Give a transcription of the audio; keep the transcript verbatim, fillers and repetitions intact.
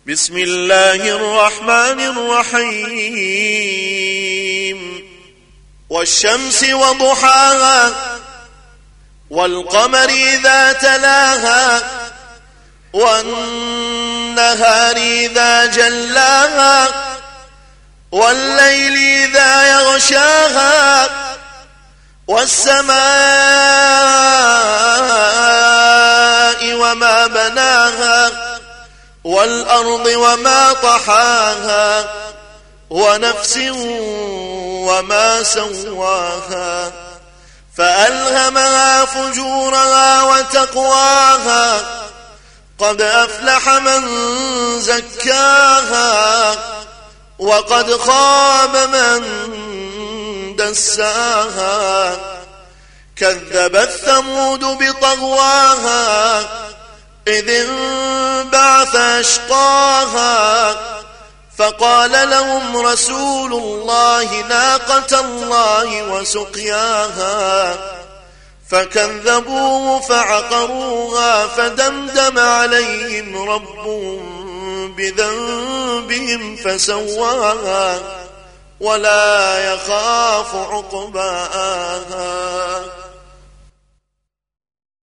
بسم الله الرحمن الرحيم والشمس وضحاها والقمر إذا تلاها والنهار إذا جلاها والليل إذا يغشاها والسماء وما بناها والأرض وما طحاها ونفس وما سواها فألهمها فجورها وتقواها قد أفلح من زكاها وقد خاب من دساها كذبت ثمود بطغواها إذ انبعث أشقاها فقال لهم رسول الله ناقة الله وسقياها فكذبوه فعقروها فدمدم عليهم ربهم بذنبهم فسواها ولا يخاف عقباها.